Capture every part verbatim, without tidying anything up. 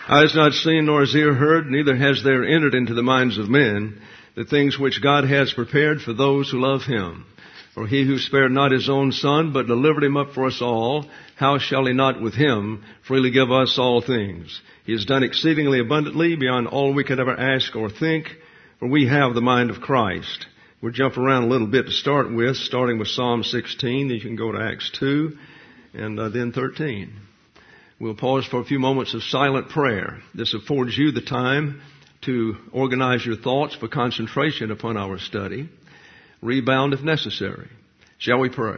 Eye has not seen, nor has ear heard, neither has there entered into the minds of men the things which God has prepared for those who love Him. For He who spared not His own Son, but delivered Him up for us all, how shall He not with Him freely give us all things? He has done exceedingly abundantly beyond all we could ever ask or think, for we have the mind of Christ. We'll jump around a little bit to start with, starting with Psalm sixteen. Then you can go to Acts two and uh, then thirteen. We'll pause for a few moments of silent prayer. This affords you the time to organize your thoughts for concentration upon our study. Rebound if necessary. Shall we pray?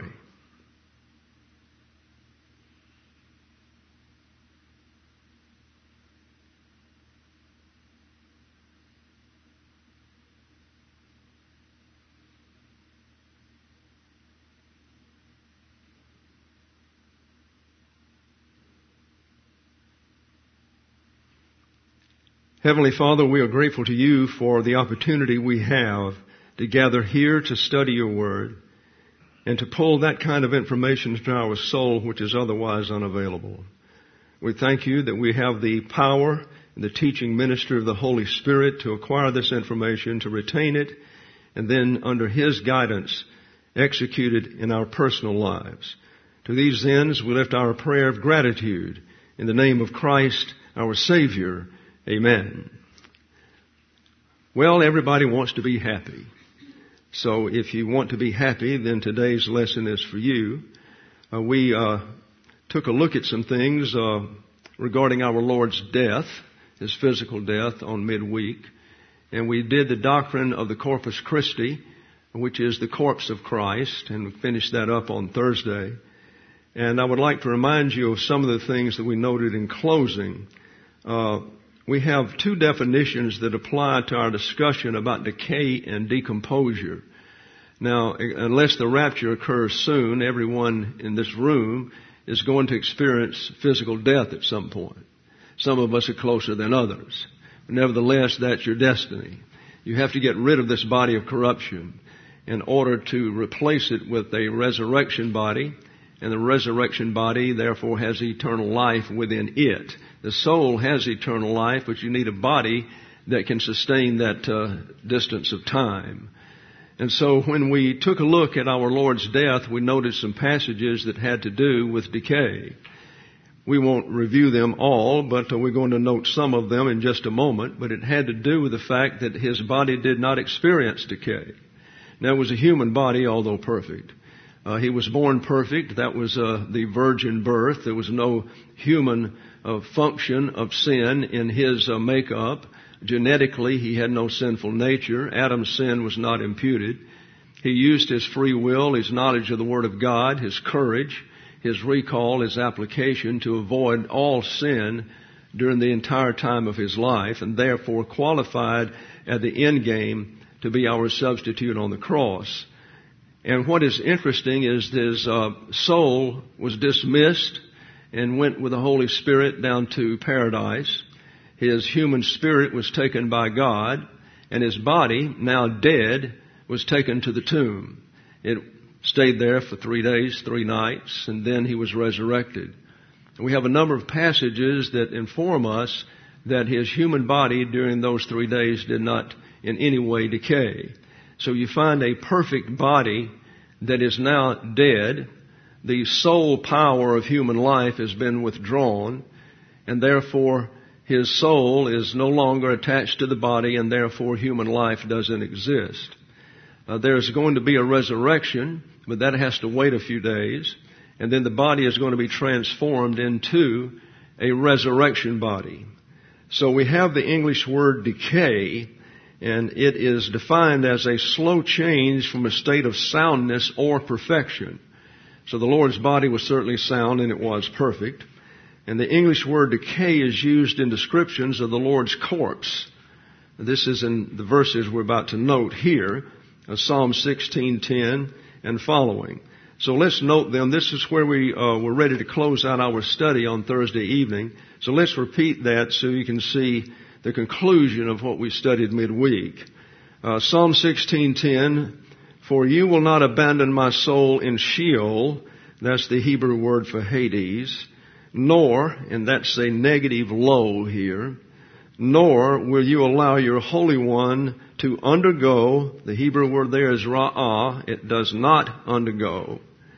Heavenly Father, we are grateful to You for the opportunity we have to gather here to study Your Word and to pull that kind of information into our soul which is otherwise unavailable. We thank You that we have the power and the teaching ministry of the Holy Spirit to acquire this information, to retain it, and then under His guidance execute it in our personal lives. To these ends, we lift our prayer of gratitude in the name of Christ, our Savior. Amen. Well, everybody wants to be happy. So if you want to be happy, then today's lesson is for you. Uh, we uh, took a look at some things uh, regarding our Lord's death, His physical death on midweek. And we did the doctrine of the Corpus Christi, which is the corpse of Christ, and we finished that up on Thursday. And I would like to remind you of some of the things that we noted in closing. Uh, We have two definitions that apply to our discussion about decay and decomposure. Now, unless the rapture occurs soon, everyone in this room is going to experience physical death at some point. Some of us are closer than others. But nevertheless, that's your destiny. You have to get rid of this body of corruption in order to replace it with a resurrection body. And the resurrection body, therefore, has eternal life within it. The soul has eternal life, but you need a body that can sustain that uh, distance of time. And so when we took a look at our Lord's death, we noted some passages that had to do with decay. We won't review them all, but uh, we're going to note some of them in just a moment. But it had to do with the fact that His body did not experience decay. Now, it was a human body, although perfect. Uh, he was born perfect. That was uh, the virgin birth. There was no human uh, function of sin in his uh, makeup. Genetically, he had no sinful nature. Adam's sin was not imputed. He used his free will, his knowledge of the Word of God, his courage, his recall, his application to avoid all sin during the entire time of his life, and therefore qualified at the end game to be our substitute on the cross. And what is interesting is his uh, soul was dismissed and went with the Holy Spirit down to paradise. His human spirit was taken by God, and his body, now dead, was taken to the tomb. It stayed there for three days, three nights, and then he was resurrected. We have a number of passages that inform us that his human body during those three days did not in any way decay. So you find a perfect body that is now dead. The sole power of human life has been withdrawn, and therefore his soul is no longer attached to the body, and therefore human life doesn't exist. Uh, there's going to be a resurrection, but that has to wait a few days, and then the body is going to be transformed into a resurrection body. So we have the English word decay, and it is defined as a slow change from a state of soundness or perfection. So the Lord's body was certainly sound, and it was perfect. And the English word decay is used in descriptions of the Lord's corpse. This is in the verses we're about to note here, Psalm sixteen ten and following. So let's note them. This is where we uh, were ready to close out our study on Thursday evening. So let's repeat that so you can see the conclusion of what we studied midweek. Uh, Psalm sixteen ten, for you will not abandon my soul in Sheol. That's the Hebrew word for Hades. nor, and that's a negative low here, nor will you allow your Holy One to undergo, the Hebrew word there is ra'ah, it does not undergo.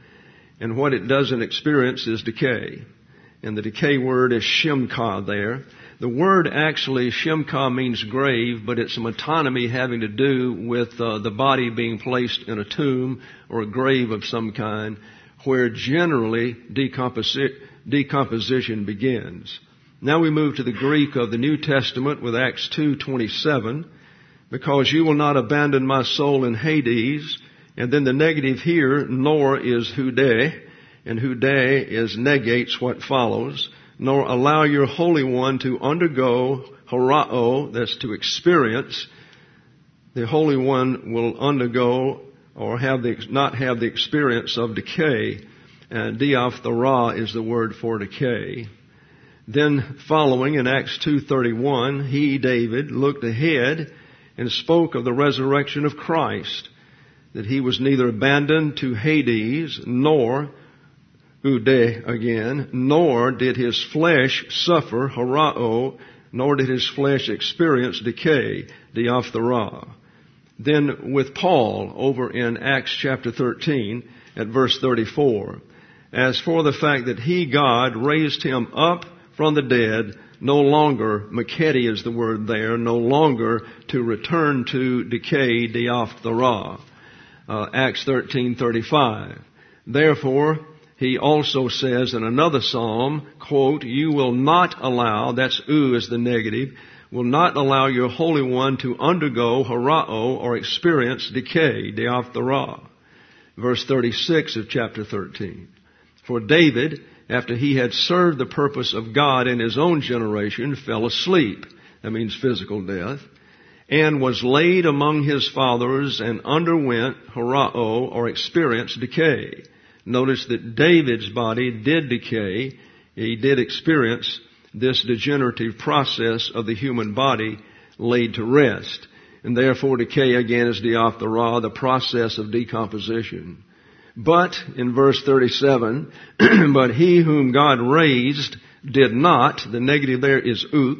And what it doesn't experience is decay. And the decay word is shimka there. The word actually, shimka, means grave, but it's a metonymy having to do with uh, the body being placed in a tomb or a grave of some kind, where generally decomposi- decomposition begins. Now we move to the Greek of the New Testament with Acts two twenty-seven, because you will not abandon my soul in Hades. And then the negative here, nor, is hudeh, and hudeh is negates what follows. Nor allow your Holy One to undergo horao, that's to experience. The Holy One will undergo or have the, not have the experience of decay. And diaphtera is the word for decay. Then following in Acts two thirty-one, he, David, looked ahead and spoke of the resurrection of Christ, that he was neither abandoned to Hades, nor, ude again, nor did his flesh suffer, horao, nor did his flesh experience decay, diaphtera. Then with Paul over in Acts chapter thirteen at verse thirty-four, as for the fact that he, God, raised him up from the dead, no longer, maketi is the word there, no longer to return to decay, diaphtera. Uh, Acts thirteen thirty-five. Therefore, he also says in another psalm, quote, you will not allow, that's u is the negative, will not allow your Holy One to undergo horao or experience decay, diaphtera. Verse thirty-six of chapter thirteen. For David, after he had served the purpose of God in his own generation, fell asleep. That means physical death. And was laid among his fathers and underwent horao or experienced decay. Notice that David's body did decay. He did experience this degenerative process of the human body laid to rest. And therefore decay again is diaphtera, the process of decomposition. But, in verse thirty-seven, but he whom God raised did not, the negative there is uk,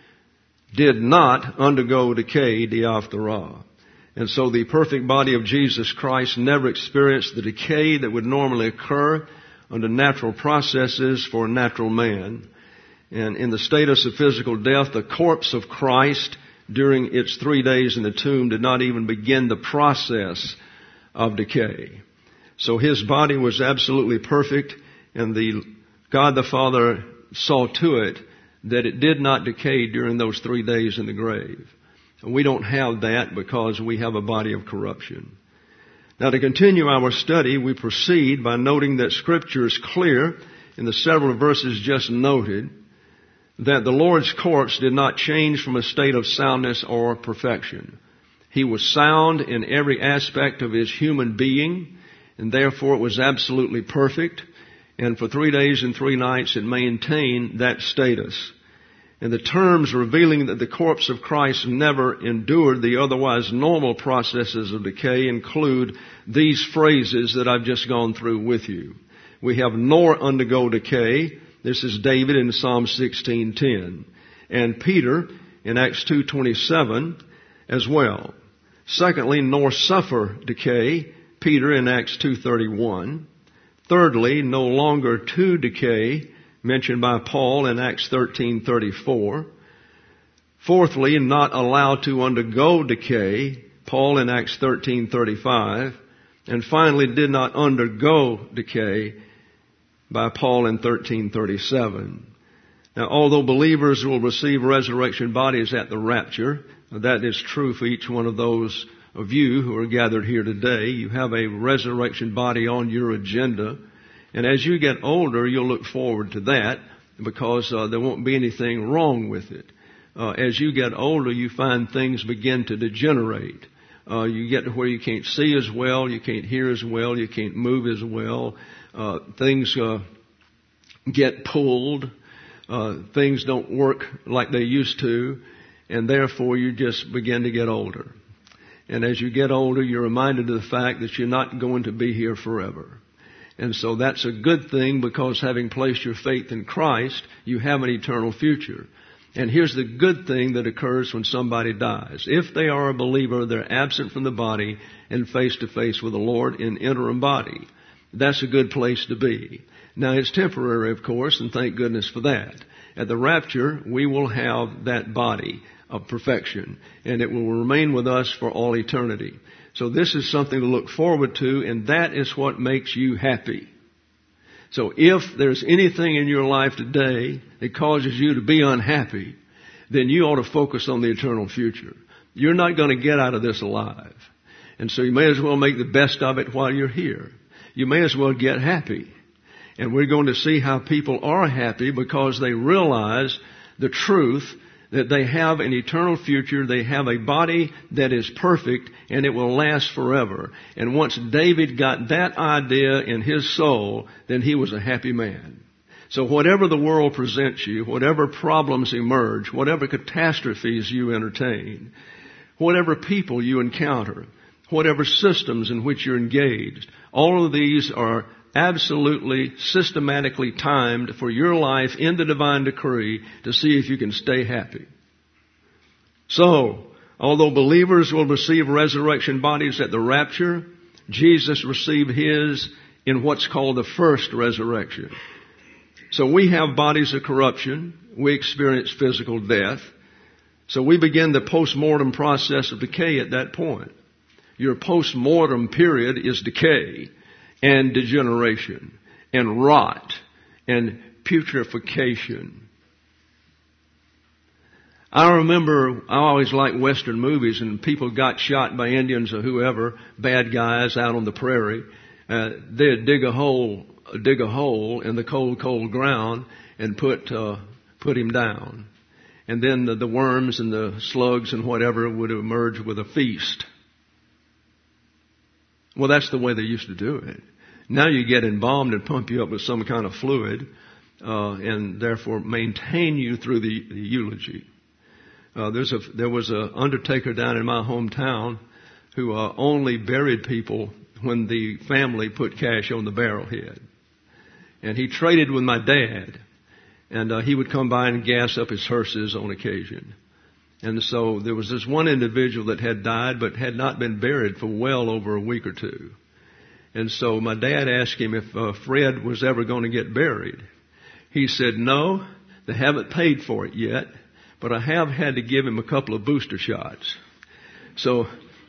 did not undergo decay, diaphtera. And so the perfect body of Jesus Christ never experienced the decay that would normally occur under natural processes for a natural man. And in the status of physical death, the corpse of Christ during its three days in the tomb did not even begin the process of decay. So his body was absolutely perfect, and the God the Father saw to it that it did not decay during those three days in the grave. And we don't have that because we have a body of corruption. Now, to continue our study, we proceed by noting that Scripture is clear in the several verses just noted that the Lord's corpse did not change from a state of soundness or perfection. He was sound in every aspect of his human being, and therefore it was absolutely perfect. And for three days and three nights it maintained that status. And the terms revealing that the corpse of Christ never endured the otherwise normal processes of decay include these phrases that I've just gone through with you. We have nor undergo decay. This is David in Psalm sixteen ten. And Peter in Acts two twenty-seven as well. Secondly, nor suffer decay. Peter in Acts two thirty-one. Thirdly, no longer to decay, mentioned by Paul in Acts thirteen thirty-four. Fourthly, not allowed to undergo decay, Paul in Acts thirteen thirty-five. And finally, did not undergo decay, by Paul in thirteen thirty-seven. Now, although believers will receive resurrection bodies at the rapture, that is true for each one of those of you who are gathered here today. You have a resurrection body on your agenda. And as you get older, you'll look forward to that because uh, there won't be anything wrong with it. Uh, as you get older, you find things begin to degenerate. Uh, you get to where you can't see as well, you can't hear as well, you can't move as well. Uh, things uh, get pulled. Uh, things don't work like they used to. And therefore, you just begin to get older. And as you get older, you're reminded of the fact that you're not going to be here forever. And so that's a good thing, because having placed your faith in Christ, you have an eternal future. And here's the good thing that occurs when somebody dies. If they are a believer, they're absent from the body and face to face with the Lord in interim body. That's a good place to be. Now, it's temporary, of course, and thank goodness for that. At the rapture, we will have that body of perfection, and it will remain with us for all eternity. So this is something to look forward to, and that is what makes you happy. So if there's anything in your life today that causes you to be unhappy, then you ought to focus on the eternal future. You're not going to get out of this alive. And so you may as well make the best of it while you're here. You may as well get happy. And we're going to see how people are happy because they realize the truth that they have an eternal future. They have a body that is perfect, and it will last forever. And once David got that idea in his soul, then he was a happy man. So whatever the world presents you, whatever problems emerge, whatever catastrophes you entertain, whatever people you encounter, whatever systems in which you're engaged, all of these are absolutely systematically timed for your life in the divine decree to see if you can stay happy. So, although believers will receive resurrection bodies at the rapture, Jesus received his in what's called the first resurrection. So we have bodies of corruption. We experience physical death. So we begin the post-mortem process of decay at that point. Your post-mortem period is decay and degeneration and rot and putrefaction. I remember I always liked Western movies, and people got shot by Indians or whoever, bad guys out on the prairie. Uh, they'd dig a hole, dig a hole in the cold, cold ground and put uh, put him down. And then the, the worms and the slugs and whatever would emerge with a feast. Well, that's the way they used to do it. Now you get embalmed and pump you up with some kind of fluid, uh, and therefore maintain you through the, the eulogy. Uh, there's a, there was an undertaker down in my hometown who uh, only buried people when the family put cash on the barrel head. And he traded with my dad, and uh, he would come by and gas up his hearses on occasion. And so there was this one individual that had died but had not been buried for well over a week or two. And so my dad asked him if uh, Fred was ever going to get buried. He said, no, they haven't paid for it yet, but I have had to give him a couple of booster shots. So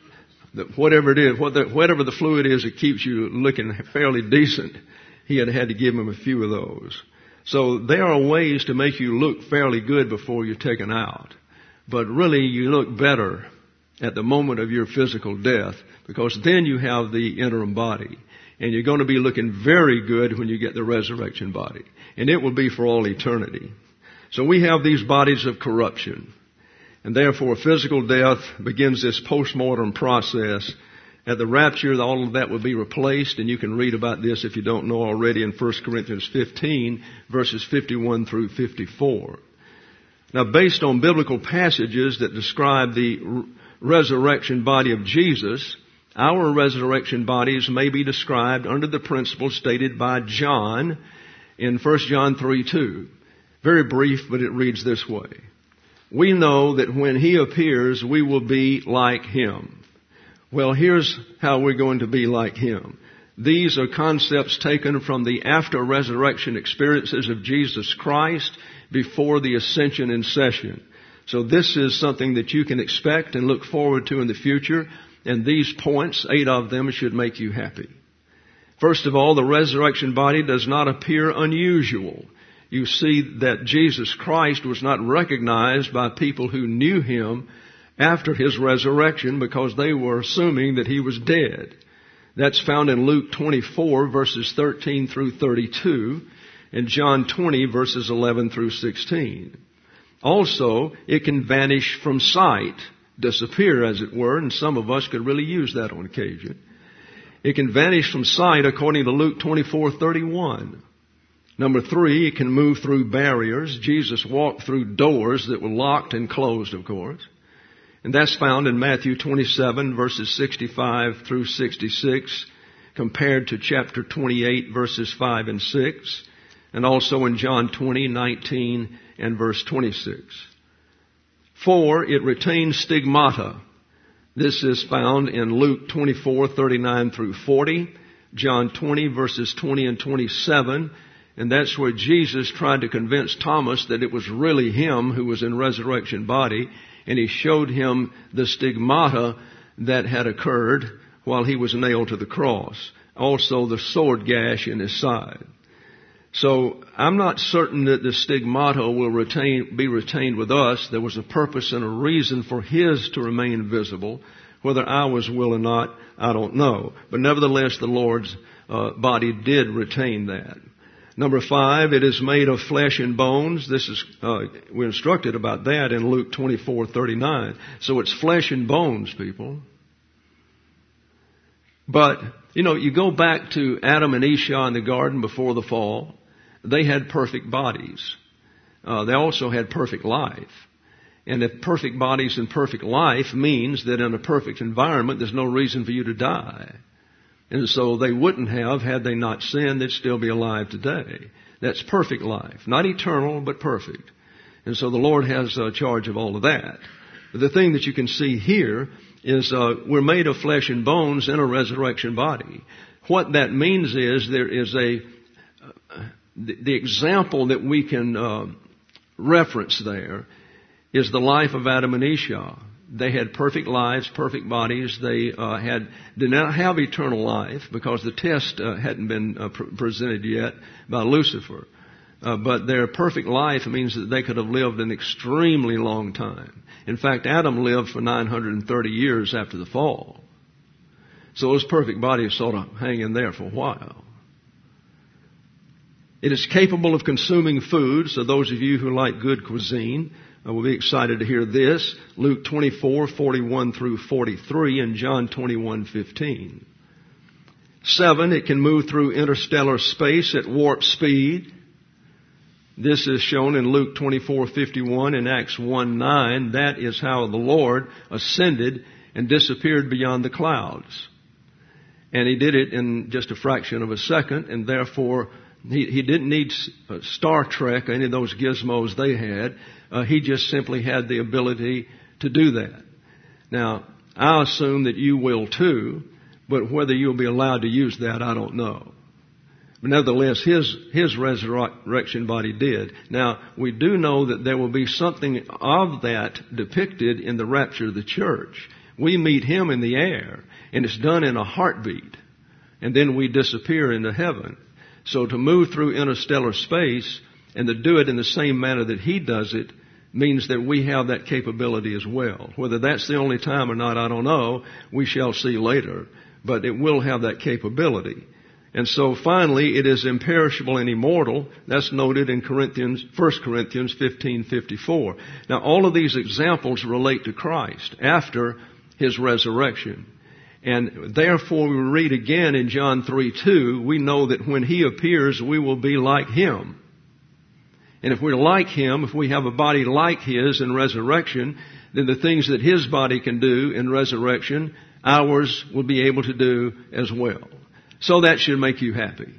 that whatever it is, whatever the fluid is that keeps you looking fairly decent, he had had to give him a few of those. So there are ways to make you look fairly good before you're taken out. But really, you look better at the moment of your physical death, because then you have the interim body. And you're going to be looking very good when you get the resurrection body. And it will be for all eternity. So we have these bodies of corruption. And therefore, physical death begins this post-mortem process. At the rapture, all of that will be replaced. And you can read about this if you don't know already in First Corinthians fifteen, verses fifty-one through fifty-four. Now, based on biblical passages that describe the r- resurrection body of Jesus, our resurrection bodies may be described under the principle stated by John in First John three two. Very brief, but it reads this way. We know that when he appears, we will be like him. Well, here's how we're going to be like him. These are concepts taken from the after-resurrection experiences of Jesus Christ before the ascension in session. So this is something that you can expect and look forward to in the future. And these points, eight of them, should make you happy. First of all, the resurrection body does not appear unusual. You see that Jesus Christ was not recognized by people who knew him after his resurrection because they were assuming that he was dead. That's found in Luke twenty-four, verses thirteen through thirty-two, and John twenty, verses eleven through sixteen. Also, it can vanish from sight, disappear, as it were, and some of us could really use that on occasion. It can vanish from sight according to Luke twenty-four thirty-one. Number three, it can move through barriers. Jesus walked through doors that were locked and closed, of course. And that's found in Matthew twenty-seven, verses sixty-five through sixty-six, compared to chapter twenty-eight, verses five and six, and also in John twenty, nineteen, and verse twenty-six. Four, it retains stigmata. This is found in Luke twenty-four, thirty-nine through forty, John twenty, verses twenty and twenty-seven, and that's where Jesus tried to convince Thomas that it was really him who was in resurrection body, and he showed him the stigmata that had occurred while he was nailed to the cross. Also the sword gash in his side. So I'm not certain that the stigmata will retain, be retained with us. There was a purpose and a reason for his to remain visible. Whether ours will or not, I don't know. But nevertheless, the Lord's uh, body did retain that. Number five, it is made of flesh and bones. This is, uh, we're instructed about that in Luke twenty-four, thirty-nine. So it's flesh and bones, people. But, you know, you go back to Adam and Eve in the garden before the fall. They had perfect bodies. Uh, they also had perfect life. And if perfect bodies and perfect life means that in a perfect environment, there's no reason for you to die. And so they wouldn't have, had they not sinned, they'd still be alive today. That's perfect life. Not eternal, but perfect. And so the Lord has uh, charge of all of that. But the thing that you can see here is uh, we're made of flesh and bones in a resurrection body. What that means is there is a... Uh, the, the example that we can uh, reference there is the life of Adam and Eve. They had perfect lives, perfect bodies. They uh, had did not have eternal life because the test uh, hadn't been uh, pr- presented yet by Lucifer. Uh, but their perfect life means that they could have lived an extremely long time. In fact, Adam lived for nine hundred thirty years after the fall. So those perfect bodies sort of hang in there for a while. It is capable of consuming food, so those of you who like good cuisine uh, will be excited to hear this. Luke twenty-four, forty-one through forty-three and John twenty-one, fifteen. Seven, it can move through interstellar space at warp speed. This is shown in Luke twenty-four, fifty-one and Acts one, nine. That is how the Lord ascended and disappeared beyond the clouds. And he did it in just a fraction of a second, and therefore He, he didn't need Star Trek or any of those gizmos they had. Uh, he just simply had the ability to do that. Now, I assume that you will too, but whether you'll be allowed to use that, I don't know. But nevertheless, his, his resurrection body did. Now, we do know that there will be something of that depicted in the rapture of the church. We meet him in the air, and it's done in a heartbeat, and then we disappear into heaven. So to move through interstellar space and to do it in the same manner that he does it means that we have that capability as well. Whether that's the only time or not, I don't know. We shall see later. But it will have that capability. And so finally, it is imperishable and immortal. That's noted in Corinthians, First Corinthians fifteen fifty-four. Now all of these examples relate to Christ after his resurrection. And therefore we read again in John three two, we know that when he appears, we will be like him. And if we're like him, if we have a body like his in resurrection, then the things that his body can do in resurrection, ours will be able to do as well. So that should make you happy.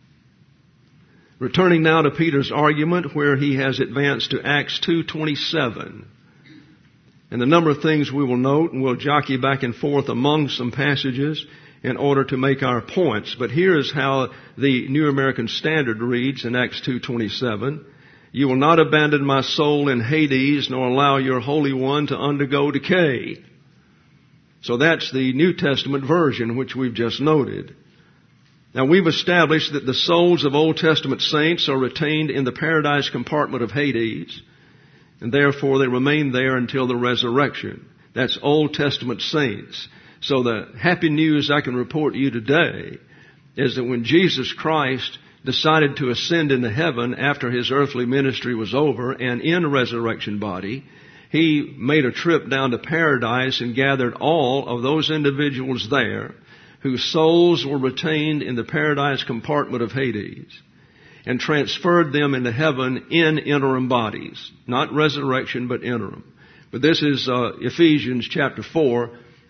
Returning now to Peter's argument where he has advanced to Acts two twenty-seven. And the number of things we will note, and we'll jockey back and forth among some passages in order to make our points. But here is how the New American Standard reads in Acts two twenty-seven. You will not abandon my soul in Hades, nor allow your Holy One to undergo decay. So that's the New Testament version, which we've just noted. Now we've established that the souls of Old Testament saints are retained in the paradise compartment of Hades, and therefore they remain there until the resurrection. That's Old Testament saints. So the happy news I can report to you today is that when Jesus Christ decided to ascend into heaven after his earthly ministry was over and in resurrection body, he made a trip down to paradise and gathered all of those individuals there whose souls were retained in the paradise compartment of Hades, and transferred them into heaven in interim bodies. Not resurrection, but interim. But this is uh, Ephesians chapter four,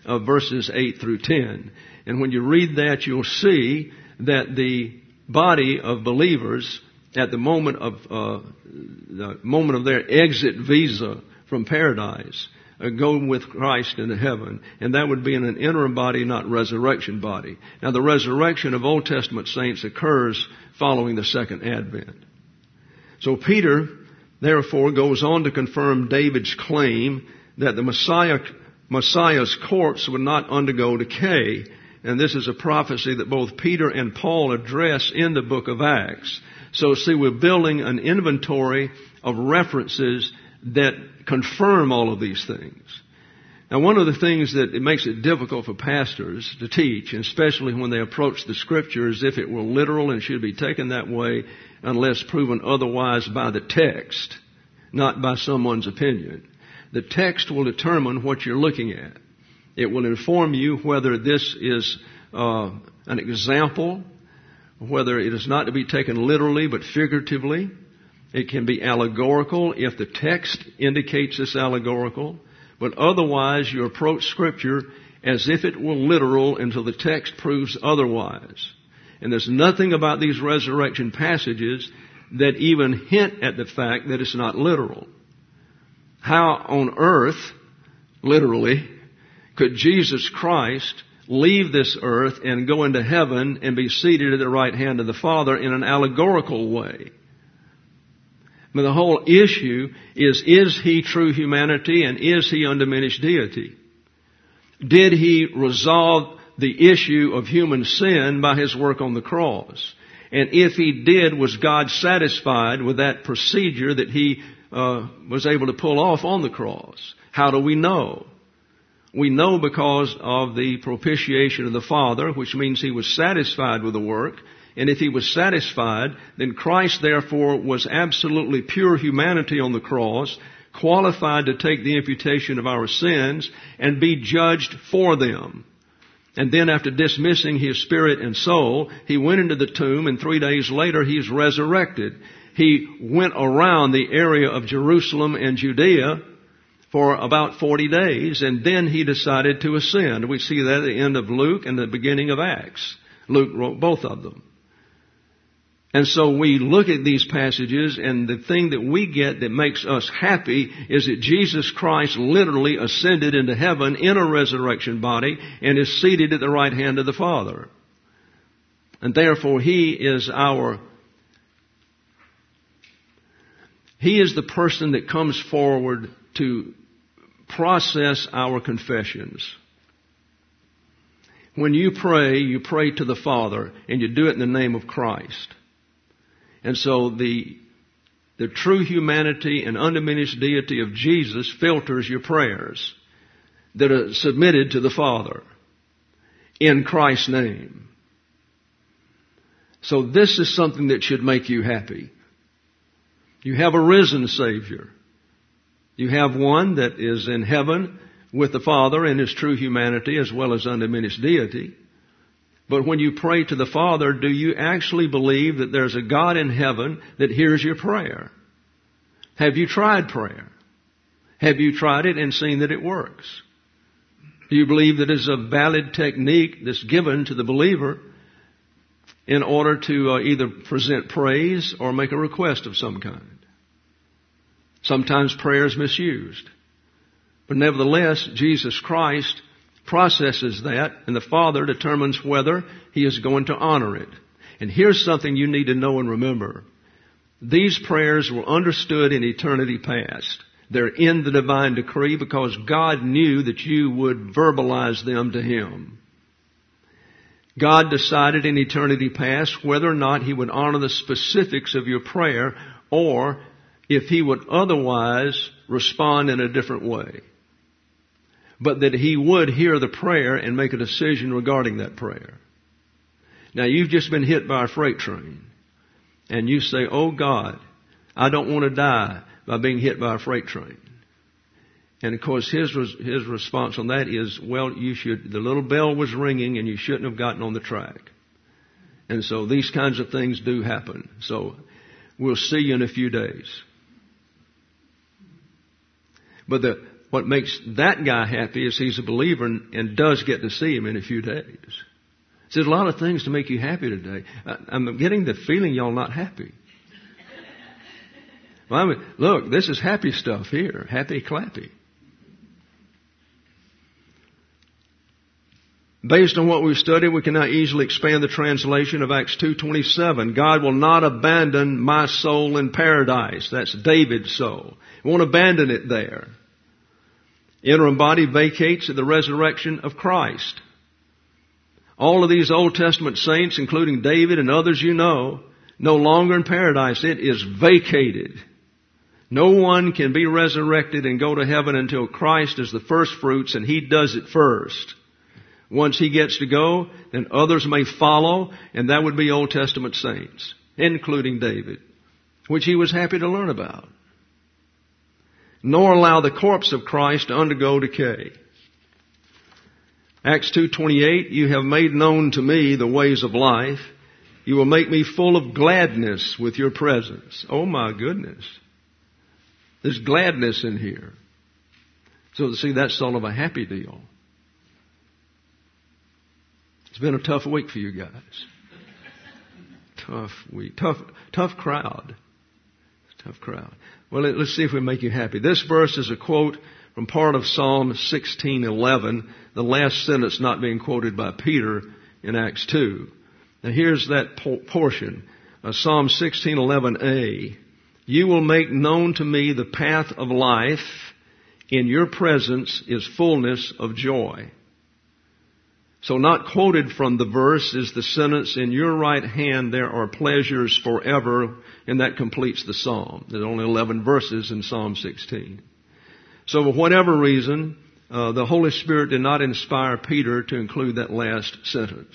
of verses eight through ten. And when you read that, you'll see that the body of believers at the moment of uh, the moment of their exit visa from paradise uh, go with Christ into heaven, and that would be in an interim body, not resurrection body. Now, the resurrection of Old Testament saints occurs following the second advent. So Peter, therefore, goes on to confirm David's claim that the Messiah, Messiah's corpse would not undergo decay. And this is a prophecy that both Peter and Paul address in the book of Acts. So see, we're building an inventory of references that confirm all of these things. Now, one of the things that it makes it difficult for pastors to teach, and especially when they approach the Scriptures, if it were literal and should be taken that way, unless proven otherwise by the text, not by someone's opinion. The text will determine what you're looking at. It will inform you whether this is uh, an example, whether it is not to be taken literally but figuratively. It can be allegorical if the text indicates it's allegorical. But otherwise, you approach Scripture as if it were literal until the text proves otherwise. And there's nothing about these resurrection passages that even hint at the fact that it's not literal. How on earth, literally, could Jesus Christ leave this earth and go into heaven and be seated at the right hand of the Father in an allegorical way? But the whole issue is, is he true humanity and is he undiminished deity? Did he resolve the issue of human sin by his work on the cross? And if he did, was God satisfied with that procedure that he uh, was able to pull off on the cross? How do we know? We know because of the propitiation of the Father, which means he was satisfied with the work. And if he was satisfied, then Christ, therefore, was absolutely pure humanity on the cross, qualified to take the imputation of our sins and be judged for them. And then after dismissing his spirit and soul, he went into the tomb, and three days later he's resurrected. He went around the area of Jerusalem and Judea for about forty days, and then he decided to ascend. We see that at the end of Luke and the beginning of Acts. Luke wrote both of them. And so we look at these passages, and the thing that we get that makes us happy is that Jesus Christ literally ascended into heaven in a resurrection body and is seated at the right hand of the Father. And therefore he is our, he is the person that comes forward to process our confessions. When you pray, you pray to the Father, and you do it in the name of Christ. And so the, the true humanity and undiminished deity of Jesus filters your prayers that are submitted to the Father in Christ's name. So this is something that should make you happy. You have a risen Savior. You have one that is in heaven with the Father in his true humanity as well as undiminished deity. But when you pray to the Father, do you actually believe that there's a God in heaven that hears your prayer? Have you tried prayer? Have you tried it and seen that it works? Do you believe that it's a valid technique that's given to the believer in order to uh, either present praise or make a request of some kind? Sometimes prayer is misused. But nevertheless, Jesus Christ processes that, and the Father determines whether he is going to honor it. And here's something you need to know and remember. These prayers were understood in eternity past. They're in the divine decree because God knew that you would verbalize them to him. God decided in eternity past whether or not he would honor the specifics of your prayer, or if he would otherwise respond in a different way. But that he would hear the prayer and make a decision regarding that prayer. Now, you've just been hit by a freight train, and you say, oh God, I don't want to die by being hit by a freight train. And of course, his his response on that is, well, you should, the little bell was ringing and you shouldn't have gotten on the track. And so these kinds of things do happen. So we'll see you in a few days. But the, what makes that guy happy is he's a believer and, and does get to see him in a few days. So there's a lot of things to make you happy today. I, I'm getting the feeling y'all not happy. Well, I mean, look, this is happy stuff here. Happy clappy. Based on what we've studied, we can now easily expand the translation of Acts two twenty-seven. God will not abandon my soul in paradise. That's David's soul. He won't abandon it there. Interim body vacates at the resurrection of Christ. All of these Old Testament saints, including David and others you know, no longer in paradise. It is vacated. No one can be resurrected and go to heaven until Christ is the first fruits and He does it first. Once He gets to go, then others may follow, and that would be Old Testament saints, including David, which he was happy to learn about. Nor allow the corpse of Christ to undergo decay. Acts two twenty-eight, you have made known to me the ways of life. You will make me full of gladness with your presence. Oh my goodness. There's gladness in here. So see, that's sort of a happy deal. It's been a tough week for you guys. Tough week. Tough, tough crowd. Tough crowd. Well, let's see if we make you happy. This verse is a quote from part of Psalm sixteen eleven, the last sentence not being quoted by Peter in Acts two. Now here's that portion. Uh, Psalm sixteen eleven a. You will make known to me the path of life. In your presence is fullness of joy. So not quoted from the verse is the sentence, in your right hand there are pleasures forever, and that completes the psalm. There's only eleven verses in Psalm sixteen. So for whatever reason, uh, the Holy Spirit did not inspire Peter to include that last sentence.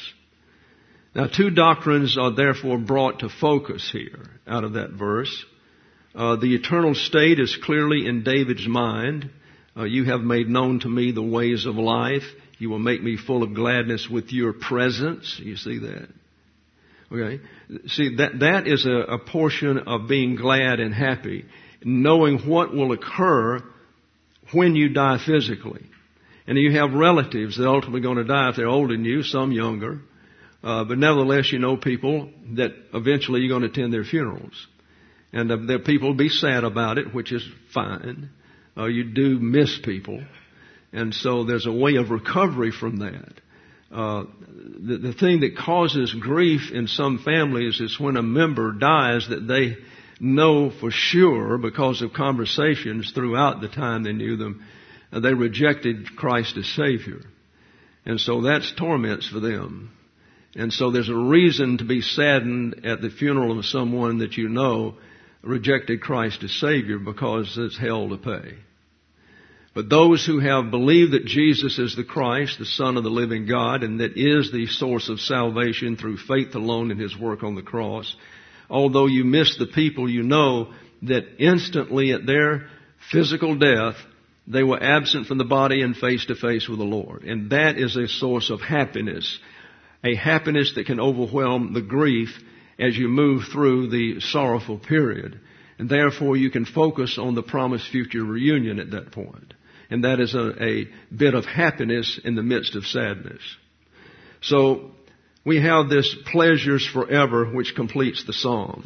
Now two doctrines are therefore brought to focus here out of that verse. Uh, the eternal state is clearly in David's mind. Uh, you have made known to me the ways of life. You will make me full of gladness with your presence. You see that? Okay. See, that, that is a, a portion of being glad and happy, knowing what will occur when you die physically. And you have relatives that are ultimately going to die if they're older than you, some younger. Uh, but nevertheless, you know people that eventually you're going to attend their funerals. And uh, there people will be sad about it, which is fine. Uh, you do miss people. And so there's a way of recovery from that. Uh, the, the thing that causes grief in some families is when a member dies that they know for sure because of conversations throughout the time they knew them, uh, they rejected Christ as Savior. And so that's torments for them. And so there's a reason to be saddened at the funeral of someone that you know rejected Christ as Savior, because it's hell to pay. But those who have believed that Jesus is the Christ, the Son of the living God, and that is the source of salvation through faith alone in His work on the cross, although you miss the people, you know that instantly at their physical death, they were absent from the body and face to face with the Lord. And that is a source of happiness, a happiness that can overwhelm the grief as you move through the sorrowful period. And therefore you can focus on the promised future reunion at that point. And that is a, a bit of happiness in the midst of sadness. So we have this pleasures forever, which completes the psalm.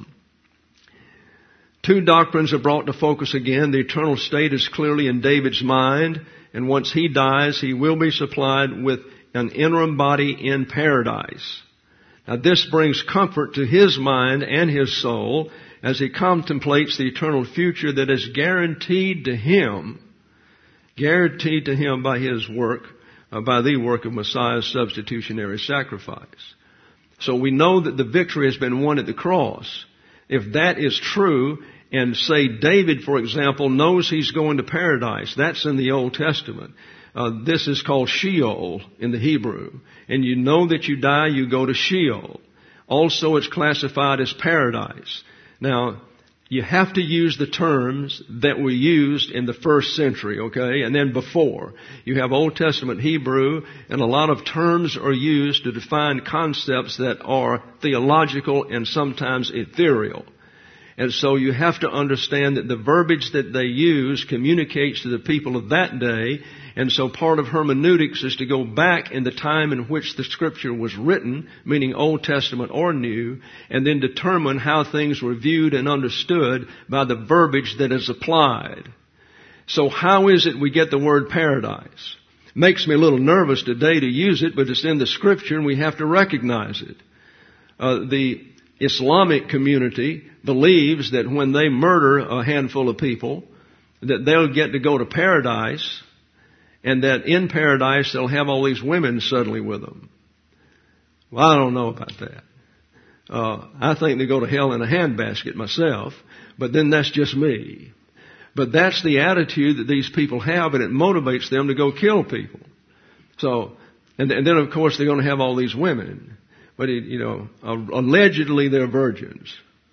Two doctrines are brought to focus again. The eternal state is clearly in David's mind, and once he dies, he will be supplied with an interim body in paradise. Now this brings comfort to his mind and his soul as he contemplates the eternal future that is guaranteed to him, guaranteed to him by his work, uh, by the work of Messiah's substitutionary sacrifice. So we know that the victory has been won at the cross. If that is true, and say David, for example, knows he's going to paradise, that's in the Old Testament. Uh, this is called Sheol in the Hebrew. And you know that you die, you go to Sheol. Also, it's classified as paradise. Now, you have to use the terms that were used in the first century, okay, and then before. You have Old Testament Hebrew, and a lot of terms are used to define concepts that are theological and sometimes ethereal. And so you have to understand that the verbiage that they use communicates to the people of that day. And so part of hermeneutics is to go back in the time in which the Scripture was written, meaning Old Testament or New, and then determine how things were viewed and understood by the verbiage that is applied. So how is it we get the word paradise? Makes me a little nervous today to use it, but it's in the Scripture and we have to recognize it. Uh, the Islamic community believes that when they murder a handful of people, that they'll get to go to paradise, and that in paradise they'll have all these women suddenly with them. Well, I don't know about that. Uh, I think they go to hell in a handbasket myself, but then that's just me. But that's the attitude that these people have, and it motivates them to go kill people. So, and, and then of course they're going to have all these women. But, it, you know, allegedly they're virgins.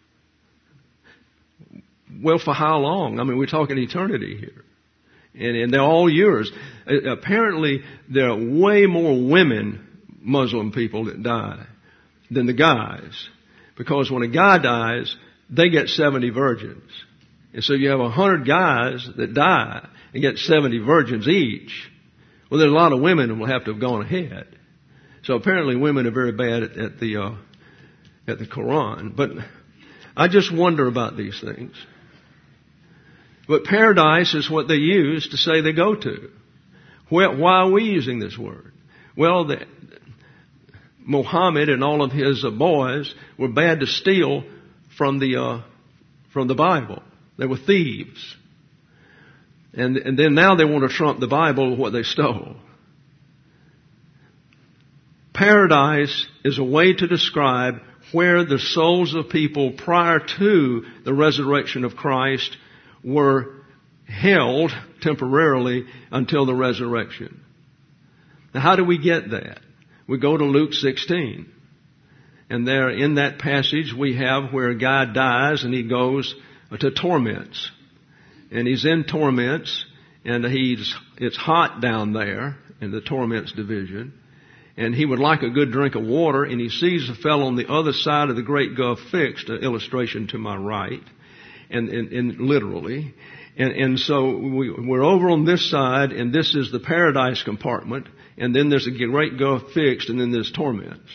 Well, for how long? I mean, we're talking eternity here. And, and they're all yours. Uh, apparently, there are way more women, Muslim people, that die than the guys. Because when a guy dies, they get seventy virgins. And so you have a hundred guys that die and get seventy virgins each. Well, there's a lot of women that will have to have gone ahead. So apparently women are very bad at, at the uh, at the Quran. But I just wonder about these things. But paradise is what they use to say they go to. Where, why are we using this word? Well, the, Muhammad and all of his uh, boys were bad to steal from the uh, from the Bible. They were thieves. And, and then now they want to trump the Bible with what they stole. Paradise is a way to describe where the souls of people prior to the resurrection of Christ were held temporarily until the resurrection. Now, how do we get that? We go to Luke sixteen. And there in that passage we have where a guy dies and he goes to torments. And he's in torments, and he's it's hot down there in the torments division. And he would like a good drink of water, and he sees a fellow on the other side of the great gulf fixed, an illustration to my right, and, and, and literally. And, and so we, we're over on this side, and this is the paradise compartment, and then there's a great gulf fixed, and then there's torments.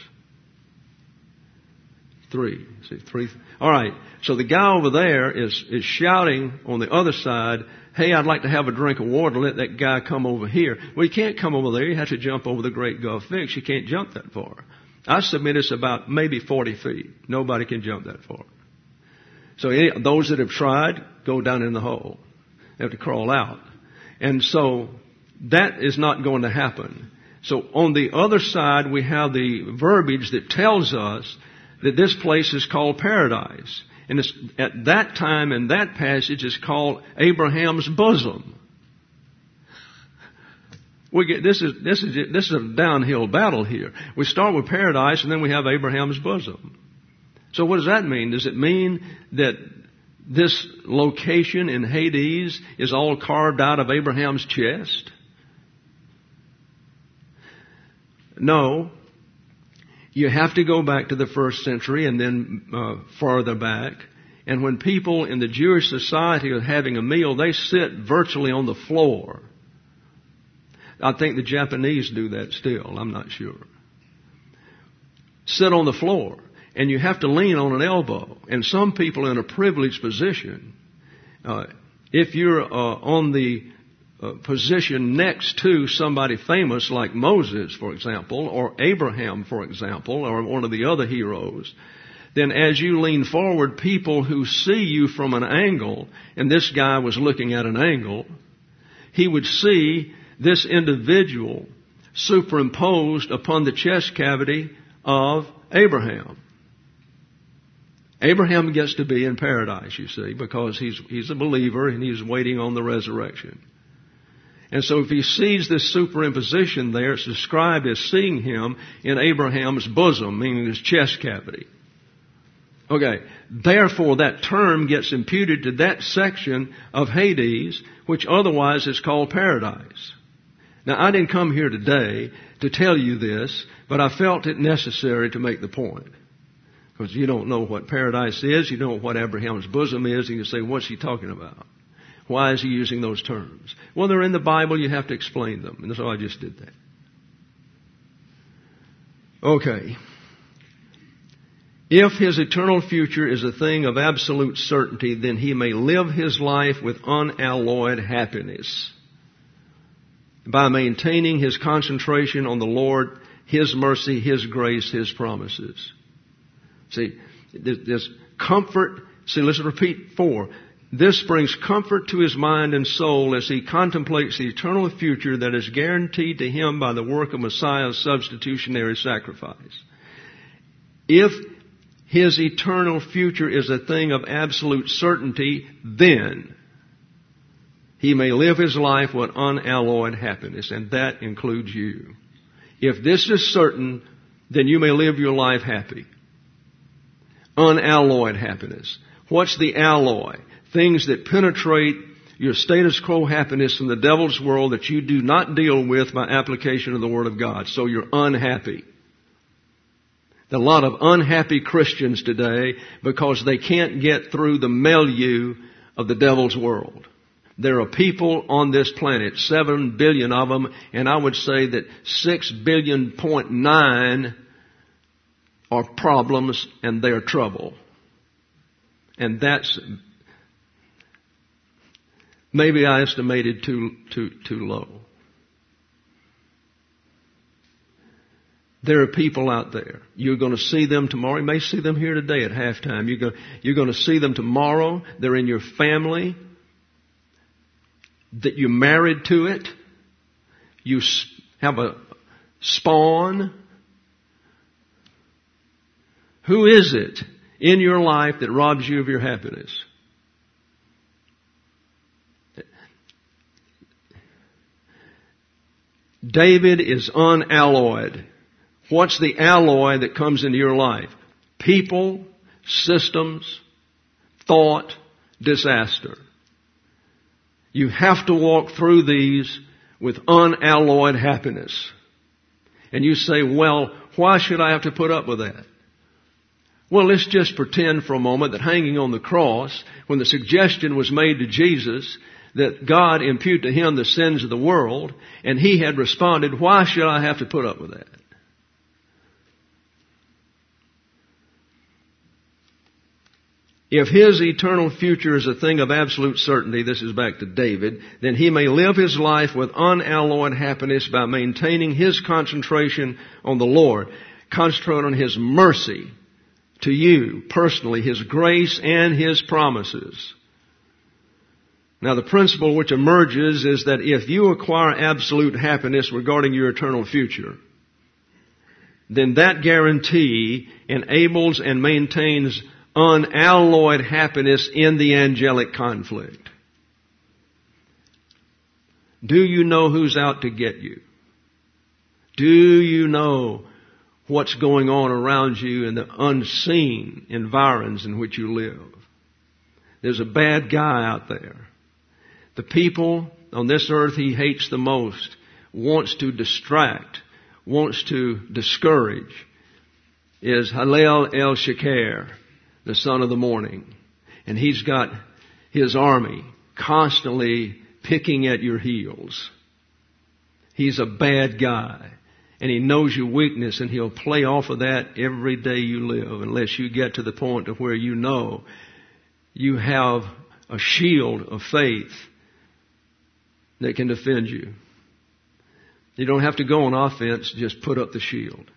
Three. See, three. All right. So the guy over there is, is shouting on the other side, hey, I'd like to have a drink of water. Let that guy come over here. Well, you can't come over there. You have to jump over the great gulf fix. You can't jump that far. I submit it's about maybe forty feet. Nobody can jump that far. So any, those that have tried, go down in the hole. They have to crawl out. And so that is not going to happen. So on the other side, we have the verbiage that tells us that this place is called paradise. And it's, at that time in that passage is called Abraham's bosom. We get, this is, this is, this is a downhill battle here. We start with paradise and then we have Abraham's bosom. So what does that mean? Does it mean that this location in Hades is all carved out of Abraham's chest? No. You have to go back to the first century and then uh, farther back. And when people in the Jewish society are having a meal, they sit virtually on the floor. I think the Japanese do that still. I'm not sure. Sit on the floor. And you have to lean on an elbow. And some people in a privileged position, uh, if you're uh, on the uh, position next to somebody famous like Moses, for example, or Abraham, for example, or one of the other heroes, then as you lean forward, people who see you from an angle, and this guy was looking at an angle, he would see this individual superimposed upon the chest cavity of Abraham. Abraham gets to be in paradise, you see, because he's he's a believer and he's waiting on the resurrection. And so if he sees this superimposition there, it's described as seeing him in Abraham's bosom, meaning his chest cavity. Okay, therefore that term gets imputed to that section of Hades, which otherwise is called paradise. Now, I didn't come here today to tell you this, but I felt it necessary to make the point. Because you don't know what paradise is, you don't know what Abraham's bosom is, and you say, what's he talking about? Why is he using those terms? Well, they're in the Bible, you have to explain them. And so I just did that. Okay. If his eternal future is a thing of absolute certainty, then he may live his life with unalloyed happiness by maintaining his concentration on the Lord, His mercy, His grace, His promises. See, there's comfort. See, let's repeat four. This brings comfort to his mind and soul as he contemplates the eternal future that is guaranteed to him by the work of Messiah's substitutionary sacrifice. If his eternal future is a thing of absolute certainty, then he may live his life with unalloyed happiness, and that includes you. If this is certain, then you may live your life happy. Unalloyed happiness. What's the alloy? Things that penetrate your status quo happiness from the devil's world that you do not deal with by application of the Word of God. So you're unhappy. There are a lot of unhappy Christians today because they can't get through the milieu of the devil's world. There are people on this planet, seven billion of them, and I would say that six billion point nine are problems and they're trouble. And that's, maybe I estimated too, too, too low. There are people out there. You're going to see them tomorrow. You may see them here today at halftime. You're going, you're going to see them tomorrow. They're in your family. That you're married to it. You have a spawn. Who is it in your life that robs you of your happiness? David is unalloyed. What's the alloy that comes into your life? People, systems, thought, disaster. You have to walk through these with unalloyed happiness. And you say, well, why should I have to put up with that? Well, let's just pretend for a moment that hanging on the cross, when the suggestion was made to Jesus that God impute to him the sins of the world, and he had responded, why should I have to put up with that? If his eternal future is a thing of absolute certainty, this is back to David, then he may live his life with unalloyed happiness by maintaining his concentration on the Lord. Concentrate on his mercy to you personally, his grace and his promises. Now the principle which emerges is that if you acquire absolute happiness regarding your eternal future, then that guarantee enables and maintains unalloyed happiness in the angelic conflict. Do you know who's out to get you? Do you know what's going on around you in the unseen environs in which you live? There's a bad guy out there. The people on this earth he hates the most, wants to distract, wants to discourage, is Halel el-Shakir, the son of the morning. And he's got his army constantly picking at your heels. He's a bad guy. And he knows your weakness, and he'll play off of that every day you live unless you get to the point of where you know you have a shield of faith that can defend you. You don't have to go on offense, just put up the shield.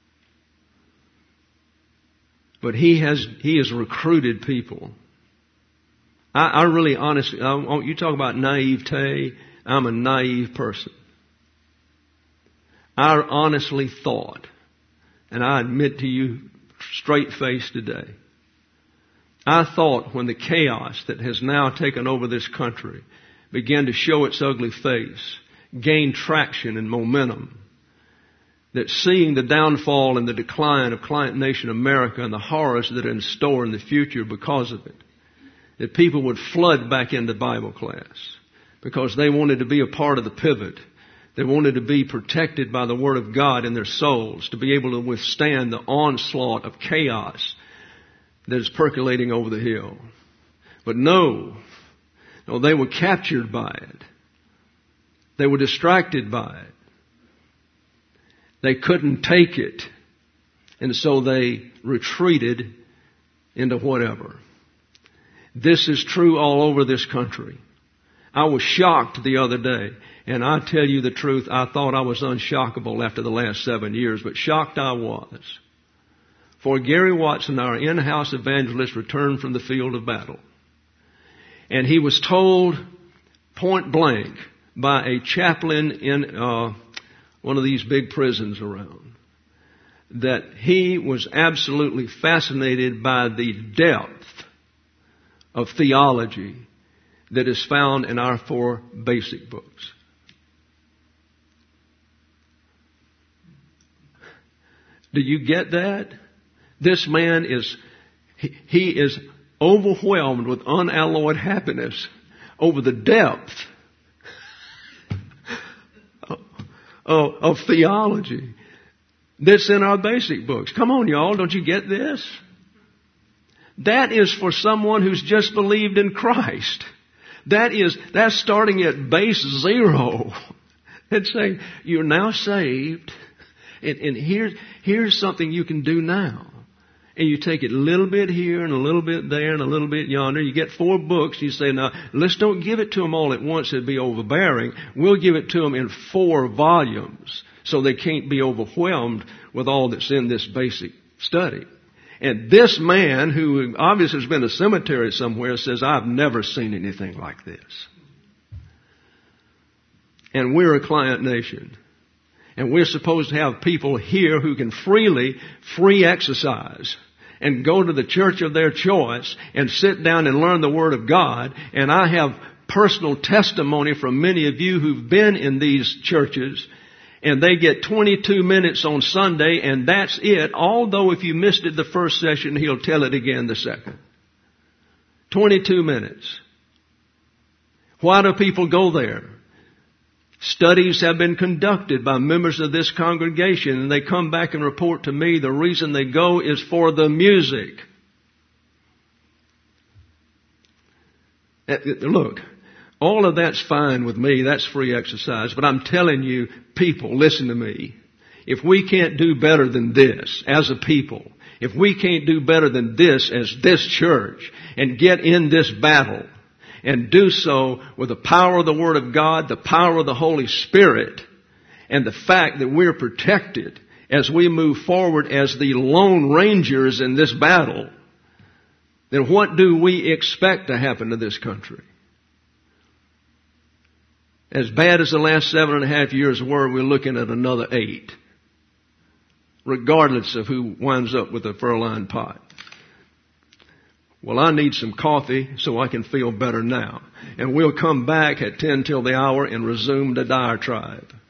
But he has, he has recruited people. I, I really honestly, I, you talk about naivete, I'm a naive person. I honestly thought, and I admit to you straight-faced today, I thought when the chaos that has now taken over this country began to show its ugly face, gain traction and momentum, that seeing the downfall and the decline of Client Nation America and the horrors that are in store in the future because of it, that people would flood back into Bible class because they wanted to be a part of the pivot. They wanted to be protected by the Word of God in their souls, to be able to withstand the onslaught of chaos that is percolating over the hill. But no, no, they were captured by it. They were distracted by it. They couldn't take it. And so they retreated into whatever. This is true all over this country. I was shocked the other day. And I tell you the truth, I thought I was unshockable after the last seven years, but shocked I was. For Gary Watson, our in-house evangelist, returned from the field of battle. And he was told point blank by a chaplain in uh, one of these big prisons around that he was absolutely fascinated by the depth of theology that is found in our four basic books. Do you get that? This man is, he, he is overwhelmed with unalloyed happiness over the depth of, of, of theology that's in our basic books. Come on, y'all, don't you get this? That is for someone who's just believed in Christ. That is, that's starting at base zero. It's saying, you're now saved, and, and here's, here's something you can do now. And you take it a little bit here and a little bit there and a little bit yonder. You get four books. You say, now, let's don't give it to them all at once. It'd be overbearing. We'll give it to them in four volumes so they can't be overwhelmed with all that's in this basic study. And this man, who obviously has been a cemetery somewhere, says, I've never seen anything like this. And we're a client nation. And we're supposed to have people here who can freely, free exercise and go to the church of their choice and sit down and learn the Word of God. And I have personal testimony from many of you who've been in these churches, and they get twenty-two minutes on Sunday, and that's it. Although if you missed it the first session, he'll tell it again the second. twenty-two minutes. Why do people go there? Studies have been conducted by members of this congregation, and they come back and report to me the reason they go is for the music. Look, all of that's fine with me. That's free exercise. But I'm telling you, people, listen to me. If we can't do better than this as a people, if we can't do better than this as this church and get in this battle, and do so with the power of the Word of God, the power of the Holy Spirit, and the fact that we're protected as we move forward as the Lone Rangers in this battle, then what do we expect to happen to this country? As bad as the last seven and a half years were, we're looking at another eight, regardless of who winds up with a fur-lined pot. Well, I need some coffee so I can feel better now. And we'll come back at ten till the hour and resume the diatribe.